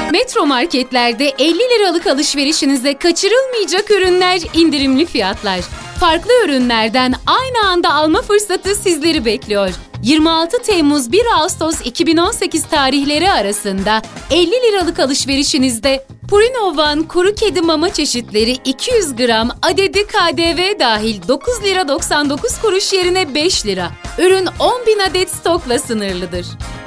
Metro marketlerde 50 liralık alışverişinize kaçırılmayacak ürünler, indirimli fiyatlar. Farklı ürünlerden aynı anda alma fırsatı sizleri bekliyor. 26 Temmuz 1 Ağustos 2018 tarihleri arasında 50 liralık alışverişinizde Purina One kuru kedi mama çeşitleri 200 gram adedi KDV dahil 9 lira 99 kuruş yerine 5 lira. Ürün 10.000 adet stokla sınırlıdır.